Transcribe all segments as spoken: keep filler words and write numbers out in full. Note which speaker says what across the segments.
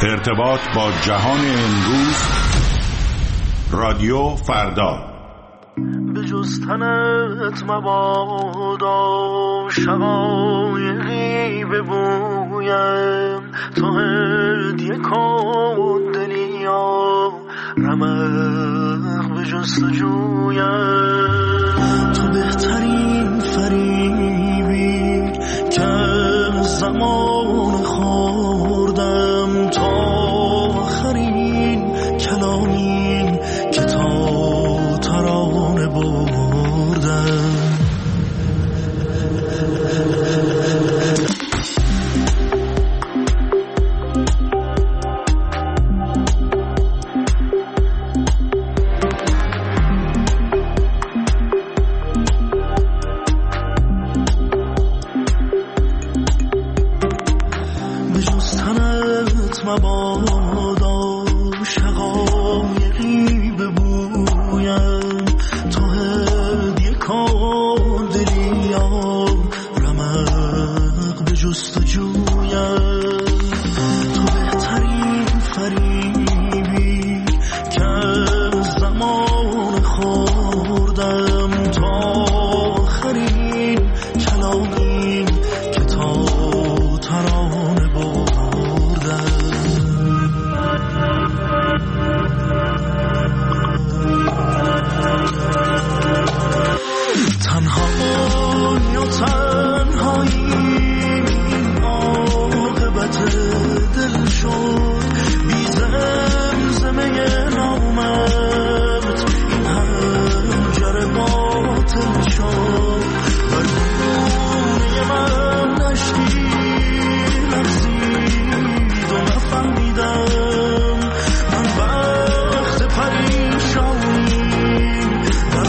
Speaker 1: ارتباط با جهان امروز، رادیو فردا.
Speaker 2: به جز تنت مبادا شقایقی ببویم، تو هدیه کن دلیا رمق به جستجویم. تو بهترین فریبی که زمان خوردم، تا آخرین کلامی که تا ترانه بردم. مبادا شقایقی ببویم، تو هدیه کن دلیا رمق به جستجویم. تو بهترین فریبی که زمان خوردم، تا آخرین کلامی که تا ترانه بردم. تنهایی و تنهایی عاقبت دل شد، بی زمزمه نامت این هنجر باطل شد. بر گونه من نشتی لرزید و نفهمیدم من وقت پریشانی در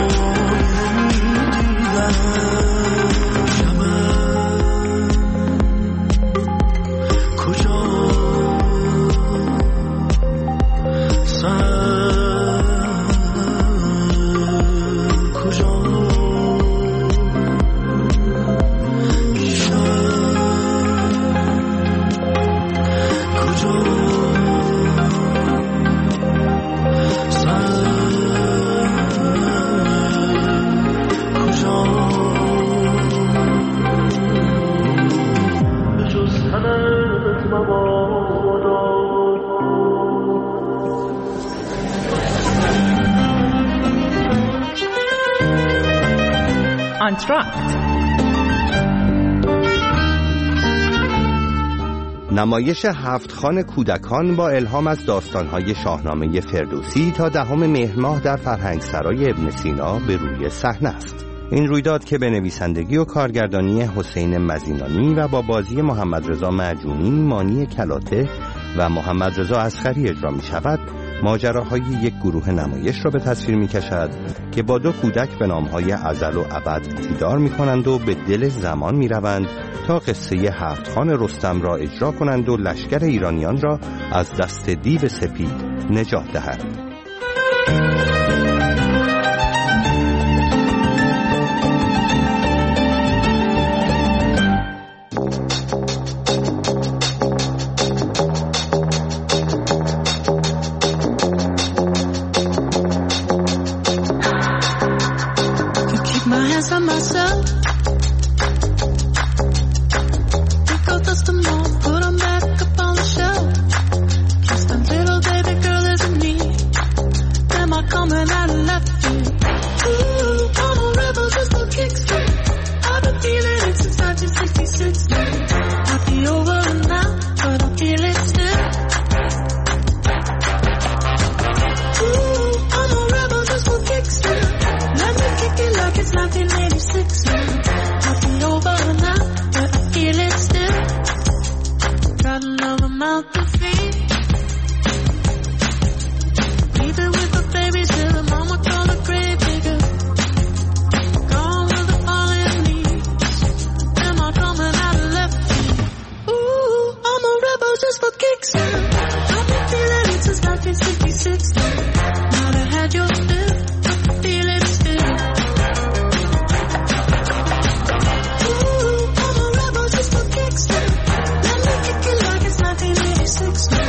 Speaker 3: نمایش هفت خوان کودکان با الهام از داستان‌های شاهنامه فردوسی تا دهم مهر ماه در فرهنگسرای ابن سینا به روی صحنه است. این رویداد که به نویسندگی و کارگردانی حسین مزینانی و با بازی محمد رضا معجونی، مانی کلاته و محمد رضا اصغری اجرا می شود، ماجراهای یک گروه نمایش را به تصویر می کشد که با دو کودک به نامهای ازل و ابد دیدار می کنند و به دل زمان می روند تا قصه هفت خوان رستم را اجرا کنند و لشکر ایرانیان را از دست دیو سپید نجات دهند. Six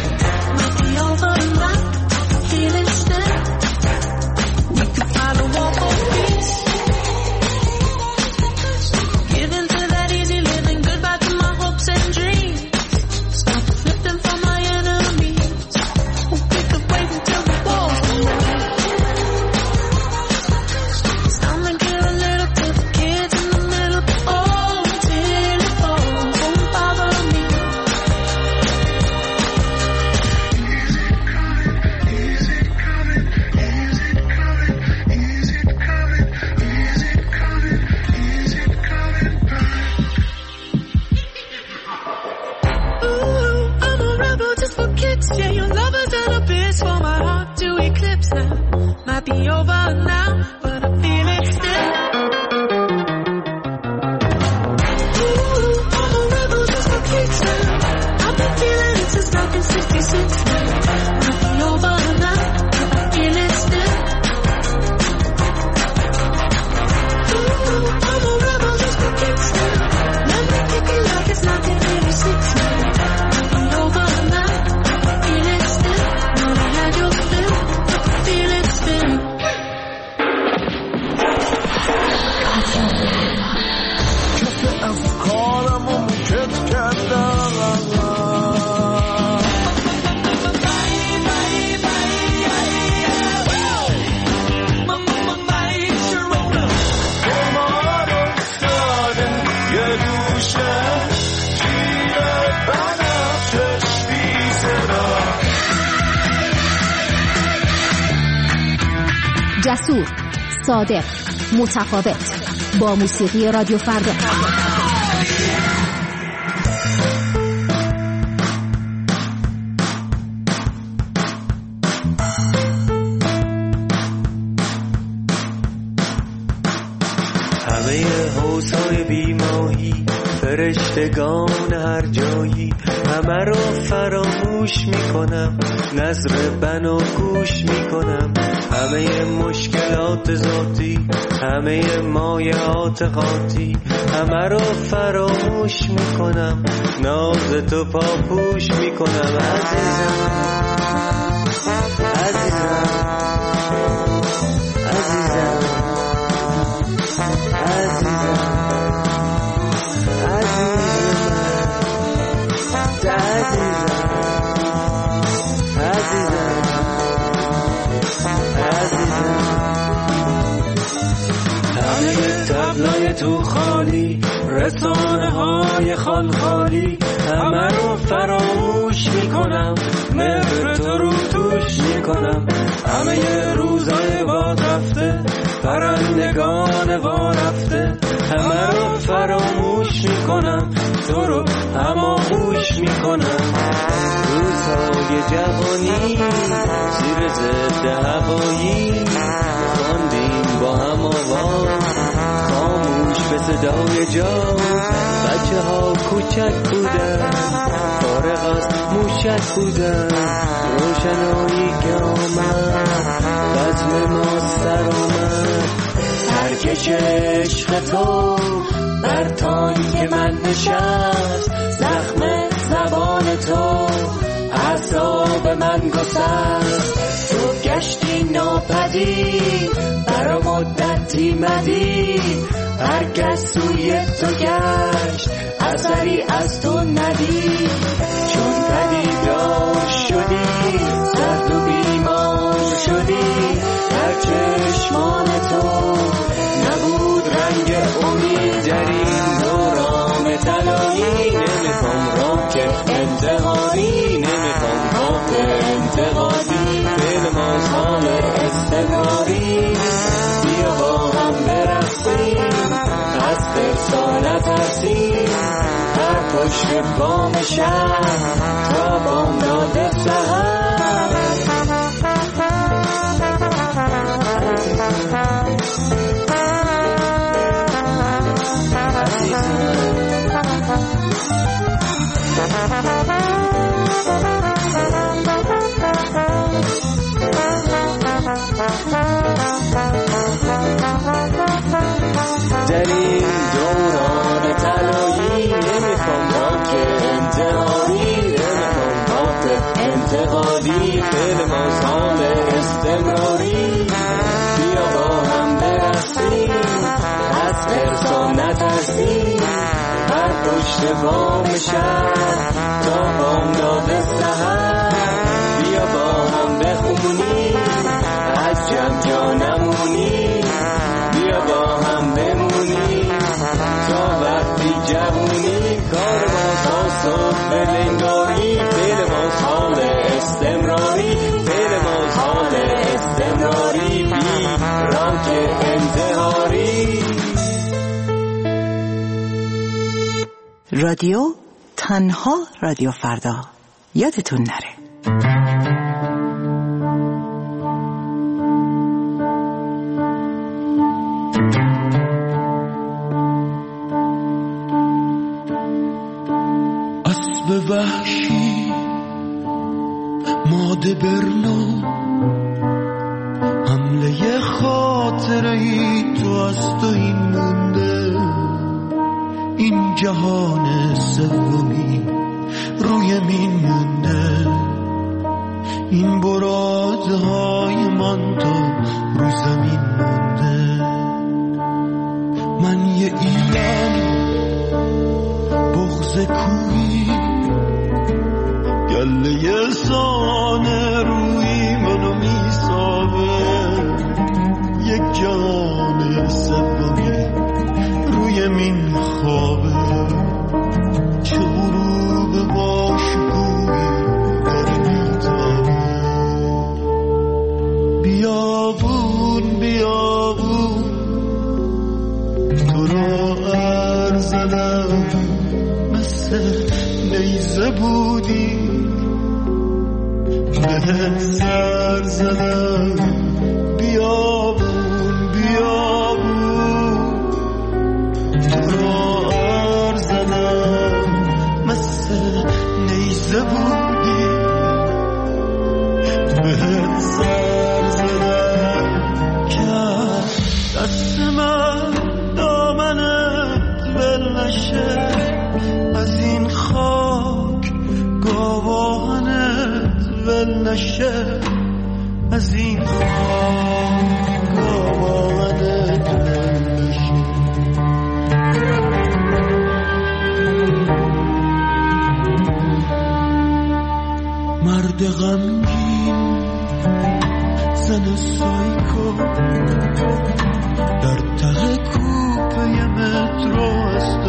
Speaker 4: جسور، صادق، متفاوت، با موسیقی رادیو فردا.
Speaker 5: همه حوض‌های بیماهی، فرشتگان هر جایی، همه رو فراموش میکنم، نظر بنا گوش میکنم. همه مشکلات ذاتی، همه مایعات قاطی، همه رو فراموش میکنم، ناز تو پاپوش میکنم. عزیزم عزیزم عزیزم تبلای تو خالی، رسانه های خال خالی، همه رو فراموش میکنم، مهر تو رو توش میکنم. همه روزای باد رفته، پرندگان وا رفته، همه رو فراموش میکنم، تو رو هماغوش میکنم. روزهای جوانی زیر ضد هوایی، خواندیم با هم آواز، خاموش به صدای جاز. بچه ها کوچک بودن، فارغ از موشک بودن، روشنایی که آمد، بزم ما سر آمد. ترکش عشق تو بر تانک من نشست، زخم زبان تو اعصاب من گسست. تو گشتی ناپدید، برا مدتی مدید، هر کس سوی تو گشت، اثری از تو ندید. چون پدیدار شدی، سرد و بیمار شدی، در چشمان تو نبود رنگ امید. در این دوران طلایی نمیخوام راک انتحاری، نمیخوام راک انتقادی، فعل مازال استمراری. بیا با هم برقصیم، از خرسا نترسیم، هر پشت بام شهر تا بامداد سحر. در این دوران طلایی نمیخوام راک انتحاری، نمیخوام راک انتقادی، فعل مازال استمراری. بیا با هم برقصیم، از خرسا نترسیم، هر پشت بام شهر تا بامداد سحر. بیا با هم بخونیم، از جمع جا نمونیم، بیا با هم بمونیم تا وقتی جوونی. کار ما تا صبح بلنگاری، فعل ما حال استمراری، فعل ما حال استمراری، بی راک انتحاری.
Speaker 6: رادیو تنها رادیو فردا، یادتون نره.
Speaker 2: اسب وحشی ماده برنو، حمله خاطره ای تو از تو این مونده. این جهان سومی روی مین مونده، این برادهای من تا رو زمین مونده. من یه ایران بغض کوی، گله سانه روی منو میسابه. یک جهان سومی روی مین خوابه، چه غروب باشگوی در میتابه. بیابون بودی بهت سر زدم بیابون بیابون تو را ار زدم مثل نیزه بودی بهت سر زدم که دست من دامنت ول نشه از این خاک گاوانت ول نشه از این خاک گاوانت ول نشه مرد غمگین زن سایکو در ته کوپه مترو است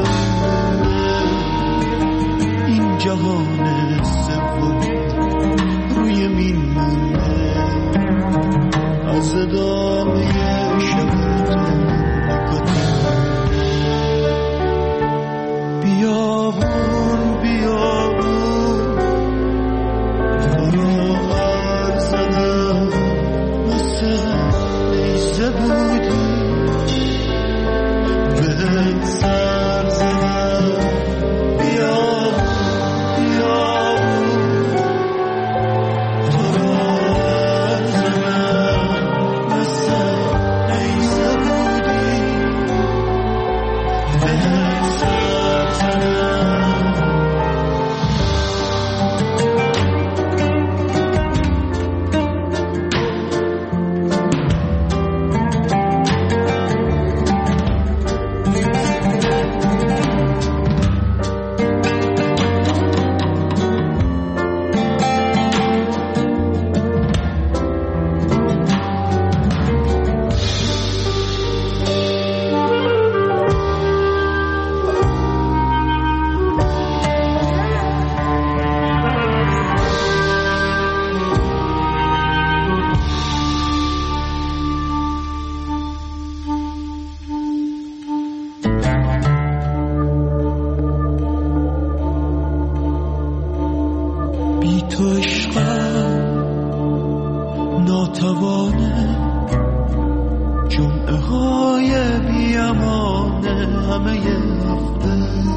Speaker 2: این جهان سومی روی مین مونده از ادامه شب تو بیابون بیابون تو را ور زدم مثل نیزه بودی بهت سر زدم بیابون بیابون تو را ور زدم مثل نیزه بودی بهت سر زدم بی تو عشقم ناتوانه جمعه های بی امانه همه هفته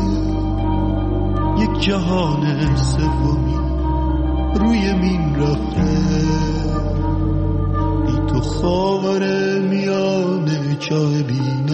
Speaker 2: یک جهان سومی روی مین رفته بی تو خاور میانه جای بی